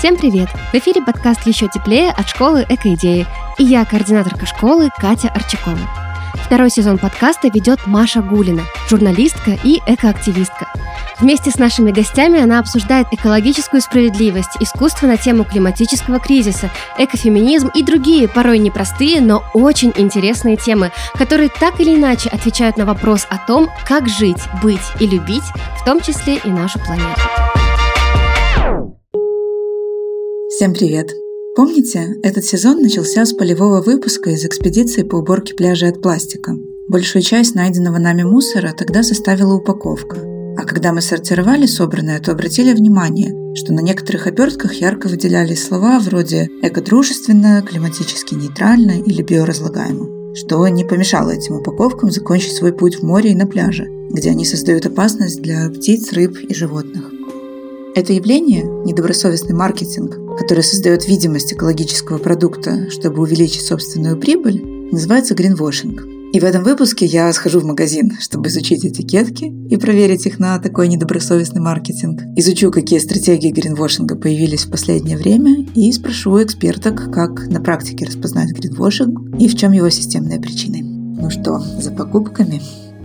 Всем привет! В эфире подкаст «Еще теплее» от школы «Эко-идеи». И я, координаторка школы Катя Арчакова. Второй сезон подкаста ведет Маша Гулина, журналистка и экоактивистка. Вместе с нашими гостями она обсуждает экологическую справедливость, искусство на тему климатического кризиса, экофеминизм и другие, порой непростые, но очень интересные темы, которые так или иначе отвечают на вопрос о том, как жить, быть и любить, в том числе и нашу планету. Всем привет! Помните, этот сезон начался с полевого выпуска из экспедиции по уборке пляжей от пластика. Большую часть найденного нами мусора тогда составила упаковка. А когда мы сортировали собранное, то обратили внимание, что на некоторых обертках ярко выделялись слова вроде «экодружественно», «климатически нейтрально» или «биоразлагаемо», что не помешало этим упаковкам закончить свой путь в море и на пляже, где они создают опасность для птиц, рыб и животных. Это явление, недобросовестный маркетинг, который создает видимость экологического продукта, чтобы увеличить собственную прибыль, называется гринвошинг. И в этом выпуске я схожу в магазин, чтобы изучить этикетки и проверить их на такой недобросовестный маркетинг. Изучу, какие стратегии гринвошинга появились в последнее время, и спрошу у эксперток, как на практике распознать гринвошинг и в чем его системные причины. Ну что, за покупками?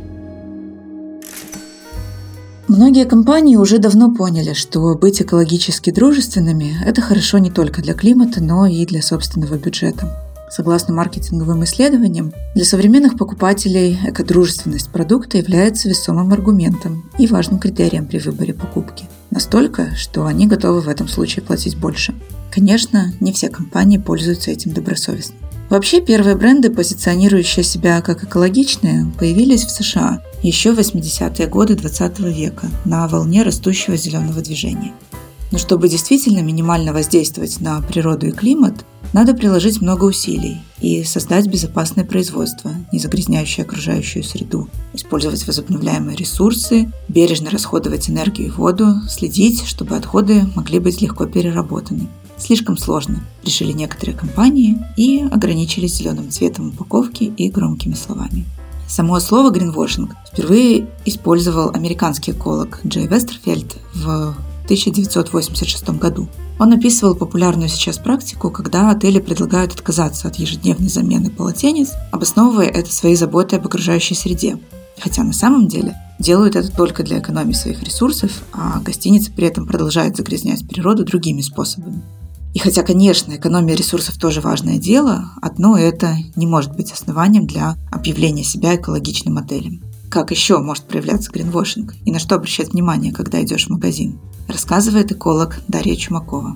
Многие компании уже давно поняли, что быть экологически дружественными – это хорошо не только для климата, но и для собственного бюджета. Согласно маркетинговым исследованиям, для современных покупателей экодружественность продукта является весомым аргументом и важным критерием при выборе покупки. Настолько, что они готовы в этом случае платить больше. Конечно, не все компании пользуются этим добросовестно. Вообще, первые бренды, позиционирующие себя как экологичные, появились в США еще в 80-е годы 20 века на волне растущего зеленого движения. Но чтобы действительно минимально воздействовать на природу и климат, надо приложить много усилий и создать безопасное производство, не загрязняющее окружающую среду, использовать возобновляемые ресурсы, бережно расходовать энергию и воду, следить, чтобы отходы могли быть легко переработаны. Слишком сложно, решили некоторые компании и ограничились зеленым цветом упаковки и громкими словами. Само слово «гринвошинг» впервые использовал американский эколог Джей Вестерфельд в 1986 году. Он описывал популярную сейчас практику, когда отели предлагают отказаться от ежедневной замены полотенец, обосновывая это своей заботой об окружающей среде. Хотя на самом деле делают это только для экономии своих ресурсов, а гостиницы при этом продолжают загрязнять природу другими способами. И хотя, конечно, экономия ресурсов тоже важное дело, одно это не может быть основанием для объявления себя экологичным отелем. Как еще может проявляться гринвошинг и на что обращать внимание, когда идешь в магазин, рассказывает эколог Дарья Чумакова.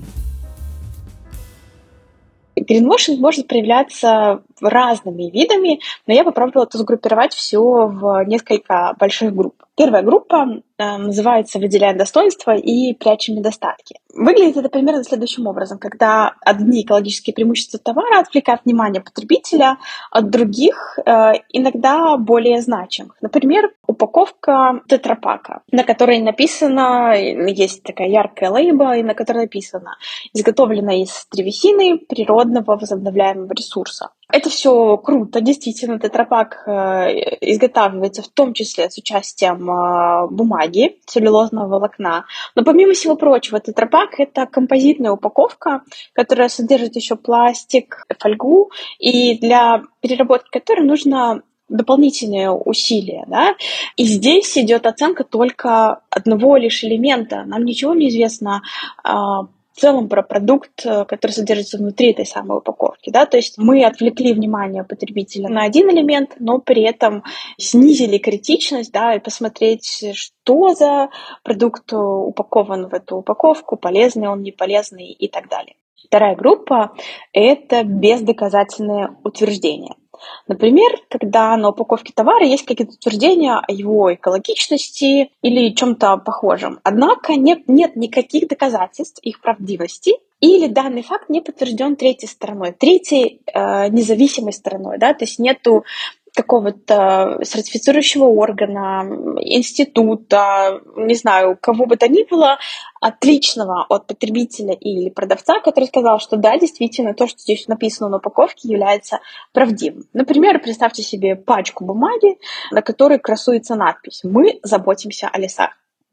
Гринвошинг может проявляться разными видами, но я попробовала это сгруппировать все в несколько больших групп. Первая группа называется «Выделяем достоинства и прячем недостатки». Выглядит это примерно следующим образом, когда одни экологические преимущества товара отвлекают внимание потребителя от других, иногда более значимых. Например, упаковка тетрапака, на которой написано, есть такая яркая лейба, и на которой написано «Изготовлено из древесины природного возобновляемого ресурса». Это все круто, действительно, тетрапак изготавливается в том числе с участием бумаги, целлюлозного волокна. Но помимо всего прочего, тетрапак – это композитная упаковка, которая содержит еще пластик, фольгу, и для переработки которой нужно дополнительные усилия, да? И здесь идет оценка только одного лишь элемента. Нам ничего не известно в целом про продукт, который содержится внутри этой самой упаковки. Да? То есть мы отвлекли внимание потребителя на один элемент, но при этом снизили критичность, да, и посмотреть, что за продукт упакован в эту упаковку, полезный он, не полезный и так далее. Вторая группа – это бездоказательные утверждения. Например, когда на упаковке товара есть какие-то утверждения о его экологичности или чем-то похожем. Однако нет никаких доказательств их правдивости, или данный факт не подтвержден третьей стороной, независимой стороной, да, то есть нету какого-то сертифицирующего органа, института, не знаю, кого бы то ни было, отличного от потребителя или продавца, который сказал, что да, действительно, то, что здесь написано на упаковке, является правдивым. Например, представьте себе пачку бумаги, на которой красуется надпись «Мы заботимся о лесах».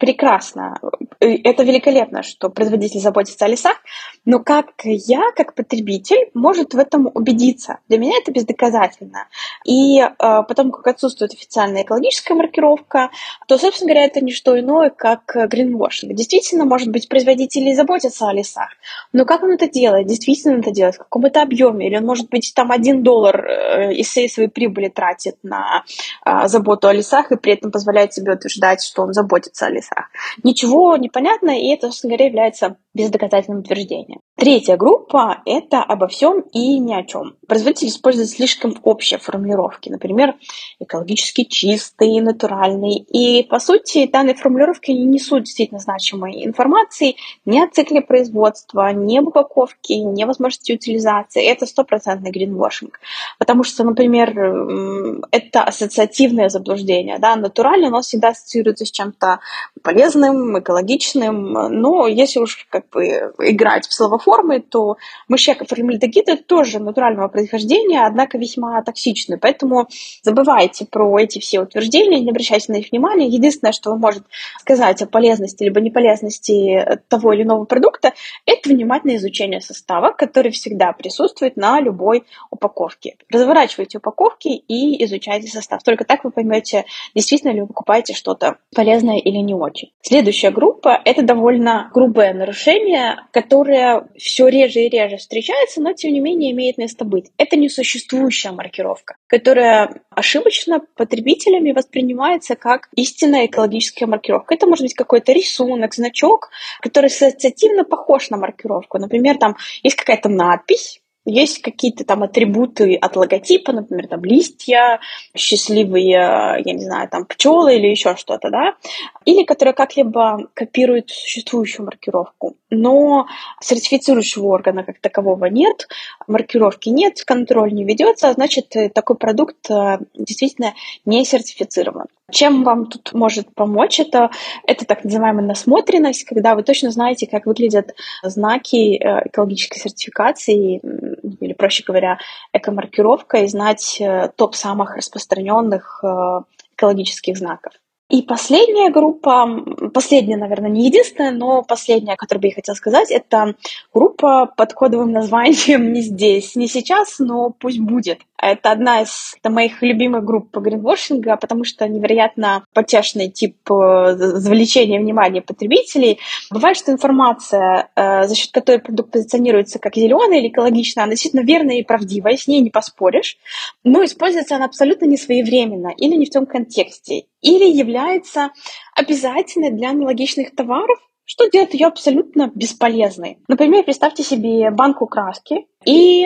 прекрасно, это великолепно, что производитель заботится о лесах, но как я, как потребитель, может в этом убедиться? Для меня это бездоказательно. И потому как отсутствует официальная экологическая маркировка, то, собственно говоря, это не что иное, как гринвошинг. Действительно, может быть, производители и заботятся о лесах, но как он это делает? Действительно он это делает? В каком это объеме? Или он, может быть, там $1 из всей своей прибыли тратит на заботу о лесах и при этом позволяет себе утверждать, что он заботится о лесах? Ничего не понятно, и это, собственно говоря, является бездоказательным утверждением. Третья группа – это обо всем и ни о чем. Производитель использует слишком общие формулировки, например, экологически чистый, натуральный. И, по сути, данные формулировки не несут действительно значимой информации ни о цикле производства, ни об упаковке, ни о возможности утилизации. Это стопроцентный гринвошинг. Потому что, например, это ассоциативное заблуждение. Да? Натуральный у нас всегда ассоциируется с чем-то полезным, экологичным. Но если уж играть в словоформы, то мышьяк и формальдегид – это тоже натурального происхождения, однако весьма токсичны. Поэтому забывайте про эти все утверждения, не обращайте на них внимания. Единственное, что вы можете сказать о полезности либо неполезности того или иного продукта, это внимательное изучение состава, который всегда присутствует на любой упаковке. Разворачивайте упаковки и изучайте состав. Только так вы поймете, действительно ли вы покупаете что-то полезное или не очень. Следующая группа – это довольно грубое нарушение, которое все реже и реже встречается, но тем не менее имеет место быть. Это несуществующая маркировка, которая ошибочно потребителями воспринимается как истинная экологическая маркировка. Это может быть какой-то рисунок, значок, который ассоциативно похож на маркировку. Например, там есть какая-то надпись, есть какие-то там атрибуты от логотипа, например, там листья, счастливые, я не знаю, там пчелы или еще что-то, да, или которые как-либо копируют существующую маркировку. Но сертифицирующего органа как такового нет, маркировки нет, контроль не ведется, а значит, такой продукт действительно не сертифицирован. Чем вам тут может помочь это так называемая насмотренность, когда вы точно знаете, как выглядят знаки экологической сертификации, или, проще говоря, экомаркировка, и знать топ самых распространенных экологических знаков. И последняя группа, последняя, наверное, не единственная, но последняя, о которой бы я хотела сказать, это группа под кодовым названием «Не здесь, не сейчас, но пусть будет». Это одна из моих любимых групп по гринвошингу, потому что невероятно потешный тип завлечения внимания потребителей. Бывает, что информация, за счет которой продукт позиционируется как зеленый или экологичный, она действительно верная и правдивая, с ней не поспоришь, но используется она абсолютно не своевременно или не в том контексте, или является обязательной для аналогичных товаров, что делает ее абсолютно бесполезной. Например, представьте себе банку краски, и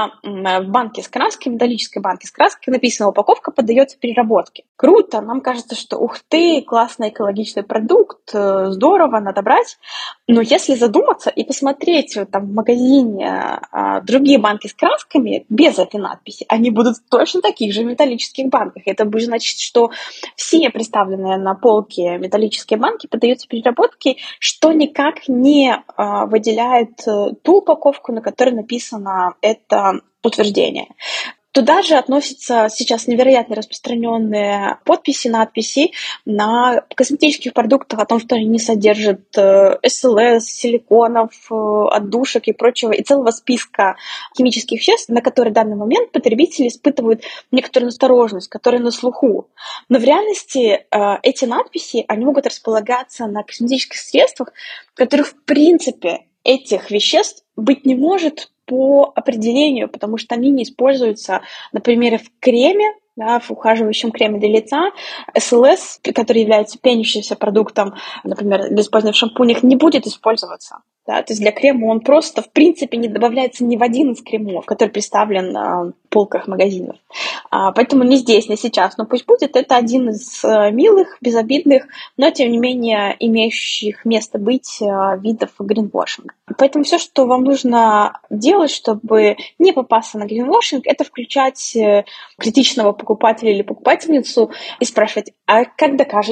в банке с краской, металлической банке с краской написано: упаковка поддается переработке. Круто, нам кажется, что ух ты, классный экологичный продукт, здорово, надо брать. Но если задуматься и посмотреть там в магазине другие банки с красками без этой надписи, они будут в точно таких же металлических банках. Это будет значить, что все представленные на полке металлические банки поддаются переработке, что никак не выделяет ту упаковку, на которой написано это утверждение. Туда же относятся сейчас невероятно распространенные подписи, надписи на косметических продуктах о том, что они не содержат СЛС, силиконов, отдушек и прочего, и целого списка химических веществ, на которые в данный момент потребители испытывают некоторую настороженность, которые на слуху. Но в реальности эти надписи, они могут располагаться на косметических средствах, в которых в принципе этих веществ быть не может по определению, потому что они не используются, например, в креме, да, в ухаживающем креме для лица. СЛС, который является пенящимся продуктом, например, для использования в шампунях, не будет использоваться. Да? То есть для крема он просто, в принципе, не добавляется ни в один из кремов, который представлен на полках магазинов. Поэтому не здесь, не сейчас, но пусть будет. Это один из милых, безобидных, но, тем не менее, имеющих место быть видов гринвошинга. Поэтому все, что вам нужно делать, чтобы не попасться на гринвошинг, это включать критичного покупателя или покупательницу и спрашивать: а как докажете?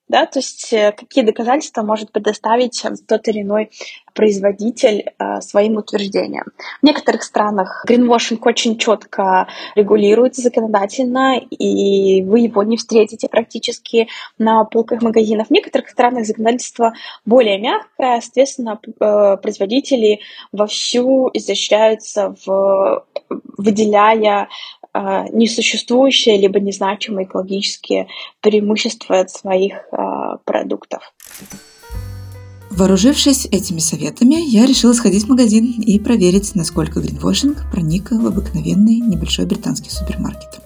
Да, то есть какие доказательства может предоставить тот или иной производитель своим утверждениям. В некоторых странах гринвошинг очень четко регулируется законодательно, и вы его не встретите практически на полках магазинов. В некоторых странах законодательство более мягкое, соответственно, производители вовсю изощряются, выделяя несуществующие либо незначимые экологические преимущества от своих продуктов. Вооружившись этими советами, я решила сходить в магазин и проверить, насколько гринвошинг проник в обыкновенный небольшой британский супермаркет.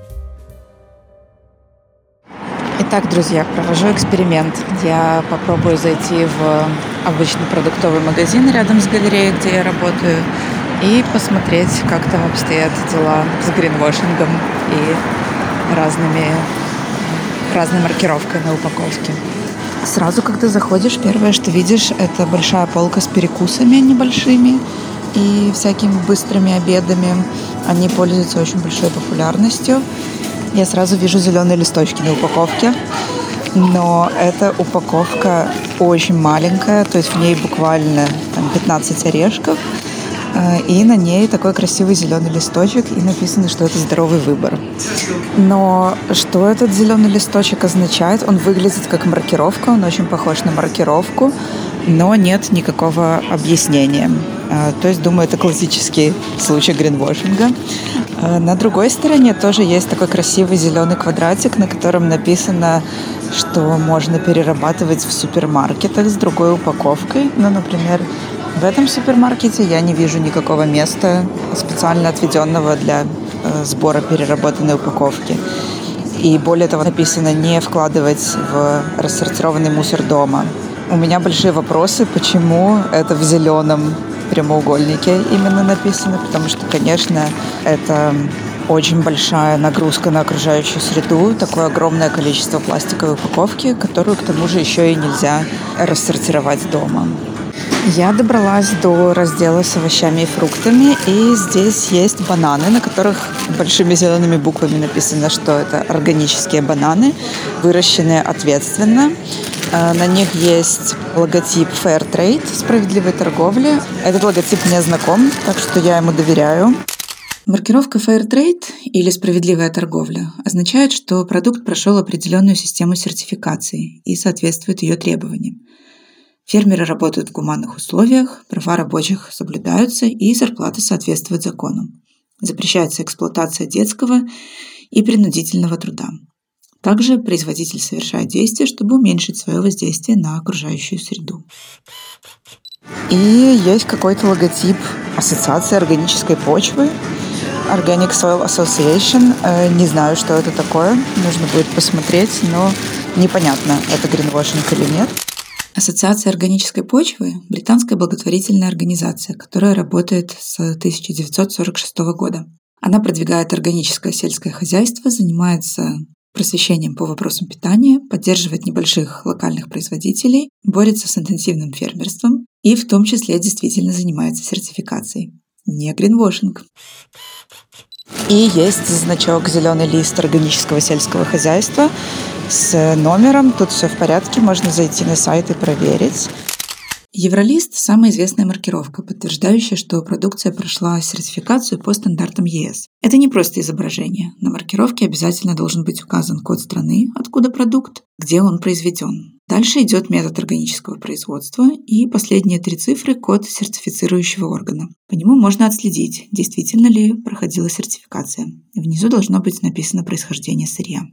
Итак, друзья, провожу эксперимент. Я попробую зайти в обычный продуктовый магазин рядом с галереей, где я работаю, и посмотреть, как там обстоят дела с гринвошингом и разной маркировкой на упаковке. Сразу, когда заходишь, первое, что видишь, это большая полка с перекусами небольшими и всякими быстрыми обедами. Они пользуются очень большой популярностью. Я сразу вижу зеленые листочки на упаковке, но эта упаковка очень маленькая, то есть в ней буквально 15 орешков, и на ней такой красивый зеленый листочек, и написано, что это здоровый выбор. Но что этот зеленый листочек означает? Он выглядит как маркировка, он очень похож на маркировку, но нет никакого объяснения. То есть, думаю, это классический случай гринвошинга. На другой стороне тоже есть такой красивый зеленый квадратик, на котором написано, что можно перерабатывать в супермаркетах с другой упаковкой. Ну, например, в этом супермаркете я не вижу никакого места, специально отведенного для сбора переработанной упаковки. И более того, написано не вкладывать в рассортированный мусор дома. У меня большие вопросы, почему это в зеленом прямоугольнике именно написано, потому что, конечно, это очень большая нагрузка на окружающую среду, такое огромное количество пластиковой упаковки, которую, к тому же, еще и нельзя рассортировать дома. Я добралась до раздела с овощами и фруктами, и здесь есть бананы, на которых большими зелеными буквами написано, что это органические бананы, выращенные ответственно. На них есть логотип Fairtrade, справедливой торговли. Этот логотип мне знаком, так что я ему доверяю. Маркировка Fairtrade или справедливая торговля означает, что продукт прошел определенную систему сертификации и соответствует ее требованиям. Фермеры работают в гуманных условиях, права рабочих соблюдаются и зарплаты соответствуют закону. Запрещается эксплуатация детского и принудительного труда. Также производитель совершает действия, чтобы уменьшить свое воздействие на окружающую среду. И есть какой-то логотип Ассоциации органической почвы, Organic Soil Association. Не знаю, что это такое, нужно будет посмотреть, но непонятно, это гринвошинг или нет. Ассоциация органической почвы – британская благотворительная организация, которая работает с 1946 года. Она продвигает органическое сельское хозяйство, занимается просвещением по вопросам питания, поддерживает небольших локальных производителей, борется с интенсивным фермерством и в том числе действительно занимается сертификацией. Не гринвошинг. И есть значок «Зеленый лист органического сельского хозяйства» с номером. Тут все в порядке, можно зайти на сайт и проверить. Евролист – самая известная маркировка, подтверждающая, что продукция прошла сертификацию по стандартам ЕС. Это не просто изображение. На маркировке обязательно должен быть указан код страны, откуда продукт, где он произведен. Дальше идет метод органического производства и последние 3 цифры – код сертифицирующего органа. По нему можно отследить, действительно ли проходила сертификация. Внизу должно быть написано происхождение сырья.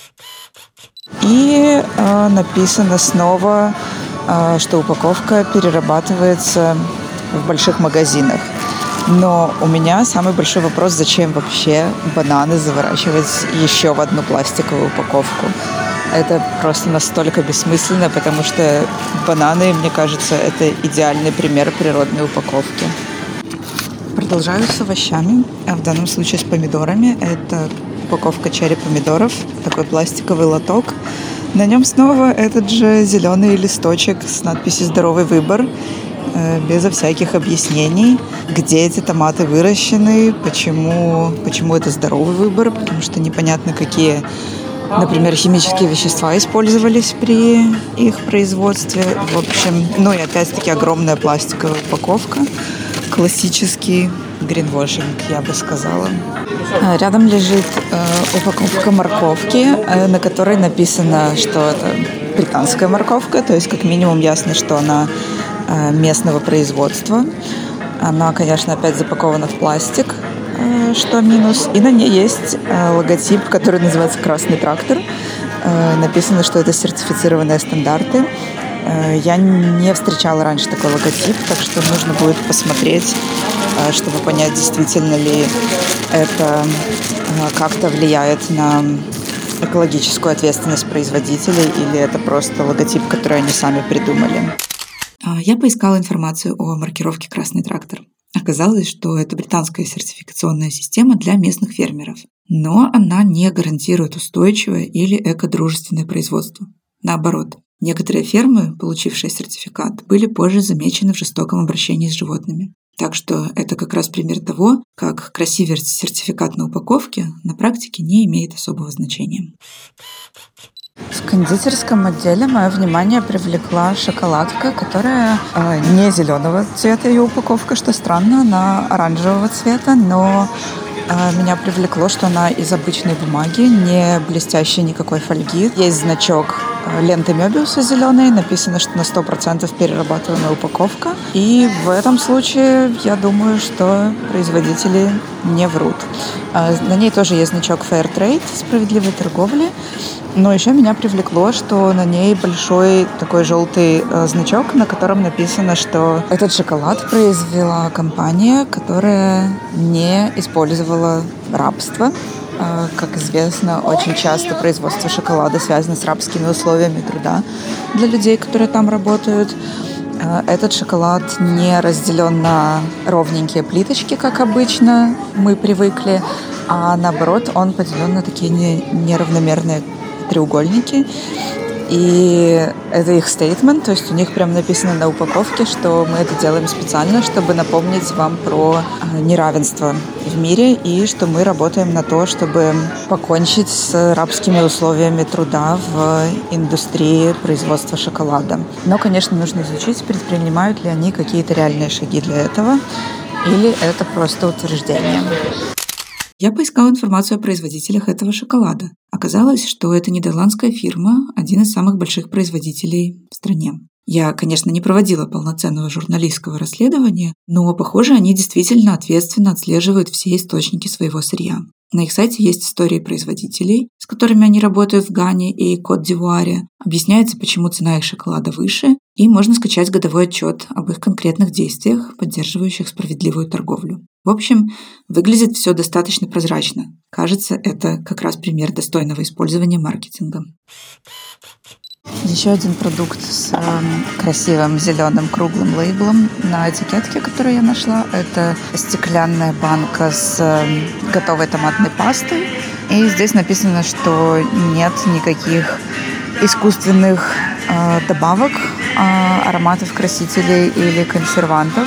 И написано снова, что упаковка перерабатывается в больших магазинах. Но у меня самый большой вопрос, зачем вообще бананы заворачивать еще в одну пластиковую упаковку. Это просто настолько бессмысленно, потому что бананы, мне кажется, это идеальный пример природной упаковки. Продолжаю с овощами, а в данном случае с помидорами. Это упаковка черри-помидоров, такой пластиковый лоток. На нем снова этот же зеленый листочек с надписью «Здоровый выбор», безо всяких объяснений, где эти томаты выращены, почему это здоровый выбор, потому что непонятно, какие например, химические вещества использовались при их производстве. В общем, и опять-таки огромная пластиковая упаковка. Классический гринвошинг, я бы сказала. Рядом лежит упаковка морковки, на которой написано, что это британская морковка, то есть как минимум ясно, что она местного производства. Она, конечно, опять запакована в пластик, что минус. И на ней есть логотип, который называется «Красный трактор». Написано, что это сертифицированные стандарты. Я не встречала раньше такой логотип, так что нужно будет посмотреть, чтобы понять, действительно ли это как-то влияет на экологическую ответственность производителей или это просто логотип, который они сами придумали. Я поискала информацию о маркировке «Красный трактор». Оказалось, что это британская сертификационная система для местных фермеров, но она не гарантирует устойчивое или экодружественное производство. Наоборот, некоторые фермы, получившие сертификат, были позже замечены в жестоком обращении с животными. Так что это как раз пример того, как красивый сертификат на упаковке на практике не имеет особого значения. В кондитерском отделе мое внимание привлекла шоколадка, которая не зеленого цвета, ее упаковка, что странно, она оранжевого цвета, но меня привлекло, что она из обычной бумаги, не блестящей никакой фольги. Есть значок ленты Мёбиуса зеленой, написано, что на 100% перерабатываемая упаковка. И в этом случае я думаю, что производители не врут. На ней тоже есть значок Fairtrade, справедливой торговли. Но еще меня привлекло, что на ней большой такой желтый значок, на котором написано, что этот шоколад произвела компания, которая не использовала рабство. Как известно, очень часто производство шоколада связано с рабскими условиями труда для людей, которые там работают. Этот шоколад не разделен на ровненькие плиточки, как обычно мы привыкли, а наоборот, он поделен на такие неравномерные треугольники. И это их стейтмент, то есть у них прям написано на упаковке, что мы это делаем специально, чтобы напомнить вам про неравенство в мире и что мы работаем на то, чтобы покончить с рабскими условиями труда в индустрии производства шоколада. Но, конечно, нужно изучить, предпринимают ли они какие-то реальные шаги для этого или это просто утверждение. Я поискала информацию о производителях этого шоколада. Оказалось, что это нидерландская фирма, один из самых больших производителей в стране. Я, конечно, не проводила полноценного журналистского расследования, но, похоже, они действительно ответственно отслеживают все источники своего сырья. На их сайте есть истории производителей, с которыми они работают в Гане и Кот-д'Ивуаре. Объясняется, почему цена их шоколада выше, и можно скачать годовой отчет об их конкретных действиях, поддерживающих справедливую торговлю. В общем, выглядит все достаточно прозрачно. Кажется, это как раз пример достойного использования маркетинга. Еще один продукт с красивым зеленым круглым лейблом на этикетке, который я нашла. Это стеклянная банка с готовой томатной пастой. И здесь написано, что нет никаких искусственных добавок, ароматов, красителей или консервантов.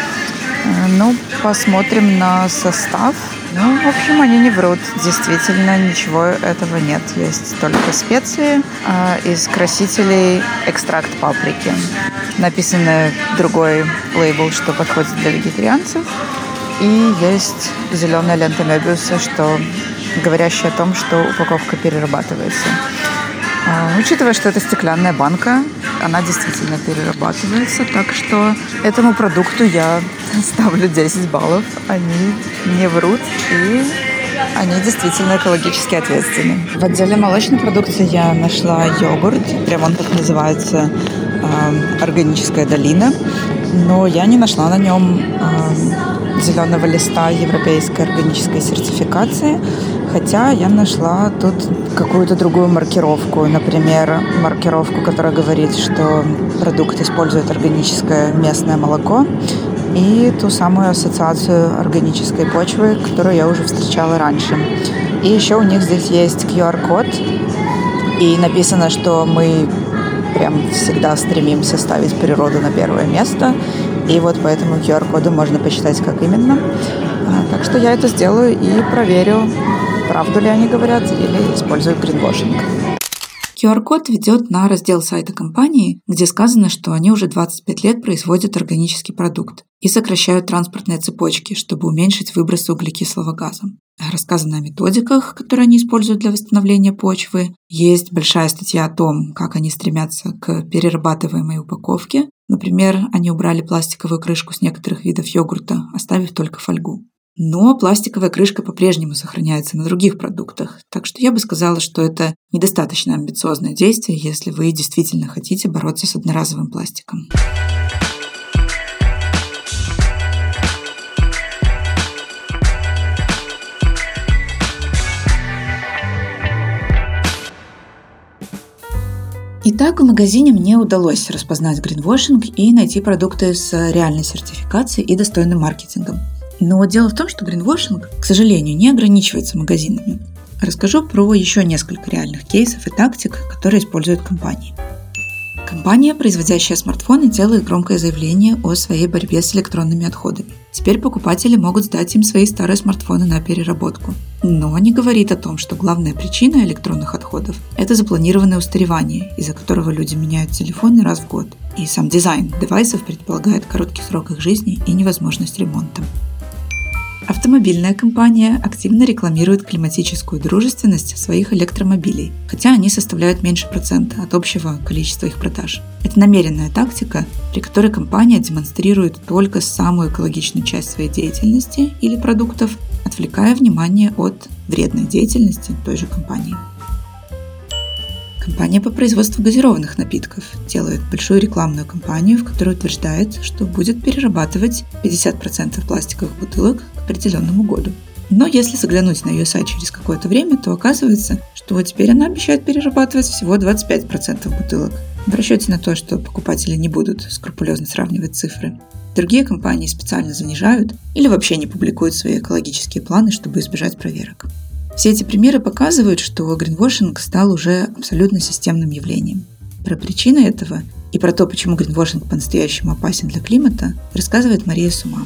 Посмотрим на состав. В общем, они не врут. Действительно, ничего этого нет. Есть только специи, из красителей экстракт паприки. Написано другой лейбл, что подходит для вегетарианцев. И есть зеленая лента Мёбиуса, говорящая о том, что упаковка перерабатывается. Учитывая, что это стеклянная банка, она действительно перерабатывается, так что этому продукту я ставлю 10 баллов. Они не врут, и они действительно экологически ответственны. В отделе молочной продукции я нашла йогурт, прям он так называется, органическая долина, но я не нашла на нем зеленого листа европейской органической сертификации, хотя я нашла тут какую-то другую маркировку, например, маркировку, которая говорит, что продукт использует органическое местное молоко, и ту самую ассоциацию органической почвы, которую я уже встречала раньше. И еще у них здесь есть QR-код, и написано, что мы прям всегда стремимся ставить природу на первое место, и вот по этому QR-коду можно посчитать, как именно. Так что я это сделаю и проверю, правду ли они говорят или используют гринвошинг. QR-код ведет на раздел сайта компании, где сказано, что они уже 25 лет производят органический продукт и сокращают транспортные цепочки, чтобы уменьшить выбросы углекислого газа. Рассказано о методиках, которые они используют для восстановления почвы. Есть большая статья о том, как они стремятся к перерабатываемой упаковке. Например, они убрали пластиковую крышку с некоторых видов йогурта, оставив только фольгу. Но пластиковая крышка по-прежнему сохраняется на других продуктах, так что я бы сказала, что это недостаточно амбициозное действие, если вы действительно хотите бороться с одноразовым пластиком. Итак, в магазине мне удалось распознать гринвошинг и найти продукты с реальной сертификацией и достойным маркетингом. Но дело в том, что гринвошинг, к сожалению, не ограничивается магазинами. Расскажу про еще несколько реальных кейсов и тактик, которые используют компании. Компания, производящая смартфоны, делает громкое заявление о своей борьбе с электронными отходами. Теперь покупатели могут сдать им свои старые смартфоны на переработку. Но не говорит о том, что главная причина электронных отходов – это запланированное устаревание, из-за которого люди меняют телефоны раз в год. И сам дизайн девайсов предполагает короткий срок их жизни и невозможность ремонта. Автомобильная компания активно рекламирует климатическую дружественность своих электромобилей, хотя они составляют меньше процента от общего количества их продаж. Это намеренная тактика, при которой компания демонстрирует только самую экологичную часть своей деятельности или продуктов, отвлекая внимание от вредной деятельности той же компании. Компания по производству газированных напитков делает большую рекламную кампанию, в которой утверждает, что будет перерабатывать 50% пластиковых бутылок к определенному году. Но если заглянуть на ее сайт через какое-то время, то оказывается, что теперь она обещает перерабатывать всего 25% бутылок, в расчете на то, что покупатели не будут скрупулезно сравнивать цифры. Другие компании специально занижают или вообще не публикуют свои экологические планы, чтобы избежать проверок. Все эти примеры показывают, что гринвошинг стал уже абсолютно системным явлением. Про причины этого и про то, почему гринвошинг по-настоящему опасен для климата, рассказывает Мария Сума.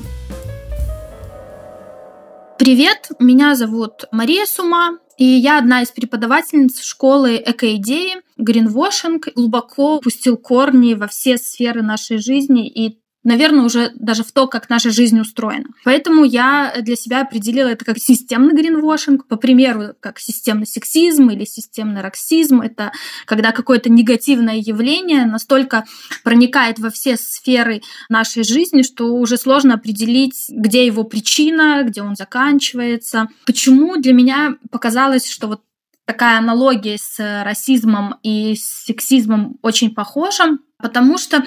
Привет, меня зовут Мария Сума, и я одна из преподавательниц школы «Экоидеи». Гринвошинг глубоко пустил корни во все сферы нашей жизни и, наверное, уже даже в то, как наша жизнь устроена. Поэтому я для себя определила это как системный гринвошинг, по примеру, как системный сексизм или системный расизм. Это когда какое-то негативное явление настолько проникает во все сферы нашей жизни, что уже сложно определить, где его причина, где он заканчивается. Почему для меня показалось, что вот такая аналогия с расизмом и с сексизмом очень похожа? Потому что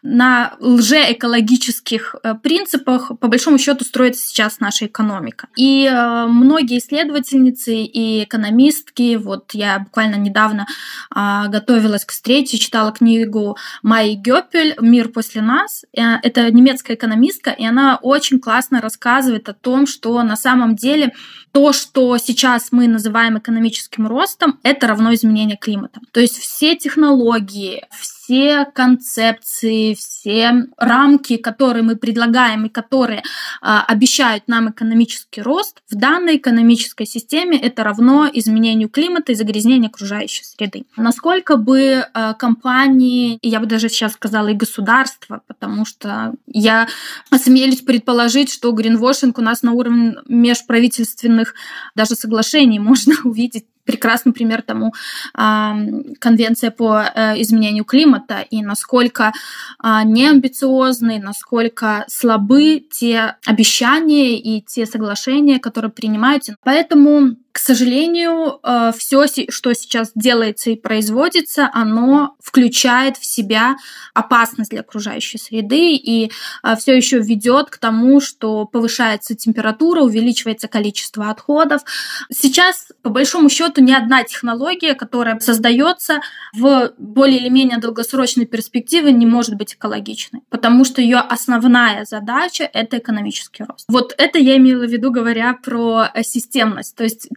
на лжеэкологических принципах, по большому счету, строится сейчас наша экономика. И многие исследовательницы и экономистки, вот я буквально недавно готовилась к встрече, читала книгу Майи Гёпель «Мир после нас». Это немецкая экономистка, и она очень классно рассказывает о том, что на самом деле то, что сейчас мы называем экономическим ростом, это равно изменению климата. То есть все технологии, все концепции, все рамки, которые мы предлагаем и которые обещают нам экономический рост, в данной экономической системе это равно изменению климата и загрязнению окружающей среды. Насколько бы компании, и я бы даже сейчас сказала и государства, потому что я осмелюсь предположить, что гринвошинг у нас на уровне межправительственных даже соглашений можно увидеть. Прекрасный пример тому конвенция по изменению климата и насколько неамбициозны, насколько слабы те обещания и те соглашения, которые принимаются. Поэтому, к сожалению, все, что сейчас делается и производится, оно включает в себя опасность для окружающей среды и все еще ведет к тому, что повышается температура, увеличивается количество отходов. Сейчас, по большому счету, ни одна технология, которая создается в более или менее долгосрочной перспективе, не может быть экологичной, потому что ее основная задача — это экономический рост. Вот это я имела в виду, говоря про системность. То есть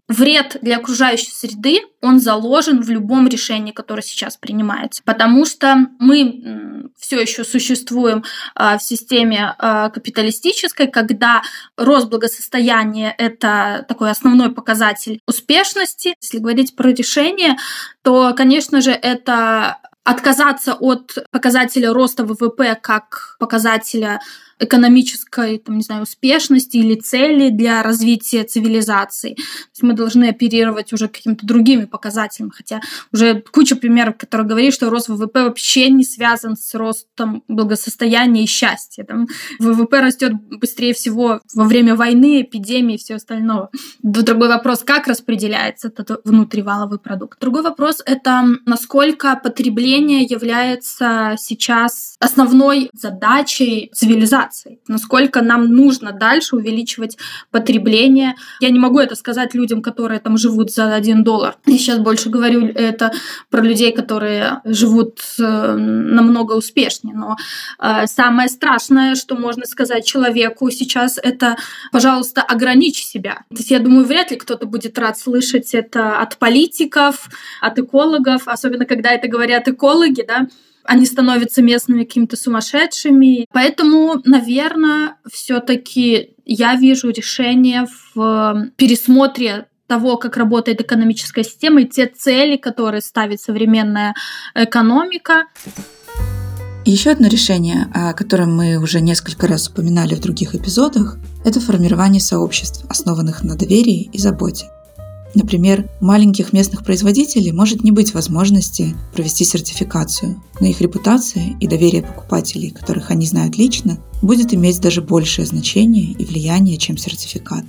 вред для окружающей среды, он заложен в любом решении, которое сейчас принимается. Потому что мы все еще существуем в системе капиталистической, когда рост благосостояния – это такой основной показатель успешности. Если говорить про решение, то, конечно же, это отказаться от показателя роста ВВП как показателя экономической, успешности или цели для развития цивилизации. То есть мы должны оперировать уже какими-то другими показателями, хотя уже куча примеров, которые говорят, что рост ВВП вообще не связан с ростом благосостояния и счастья. ВВП растет быстрее всего во время войны, эпидемии и все остальное. Другой вопрос, как распределяется этот внутриваловый продукт. Другой вопрос — это насколько потребление является сейчас основной задачей цивилизации. Насколько нам нужно дальше увеличивать потребление. Я не могу это сказать людям, которые там живут за $1. Я сейчас больше говорю это про людей, которые живут намного успешнее. Но самое страшное, что можно сказать человеку сейчас, это, пожалуйста, ограничь себя. То есть я думаю, вряд ли кто-то будет рад слышать это от политиков, от экологов, особенно когда это говорят экологи, да, они становятся местными какими-то сумасшедшими. Поэтому, наверное, все-таки я вижу решение в пересмотре того, как работает экономическая система, и те цели, которые ставит современная экономика. Еще одно решение, о котором мы уже несколько раз упоминали в других эпизодах, это формирование сообществ, основанных на доверии и заботе. Например, у маленьких местных производителей может не быть возможности провести сертификацию, но их репутация и доверие покупателей, которых они знают лично, будет иметь даже большее значение и влияние, чем сертификат.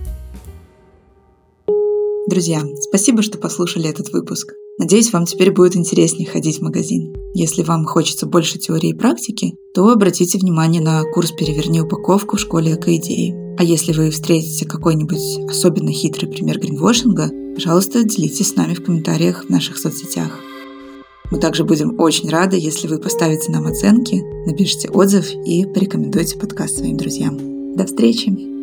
Друзья, спасибо, что послушали этот выпуск. Надеюсь, вам теперь будет интереснее ходить в магазин. Если вам хочется больше теории и практики, то обратите внимание на курс «Переверни упаковку» в школе Эко-идеи. А если вы встретите какой-нибудь особенно хитрый пример гринвошинга, пожалуйста, делитесь с нами в комментариях в наших соцсетях. Мы также будем очень рады, если вы поставите нам оценки, напишите отзыв и порекомендуете подкаст своим друзьям. До встречи!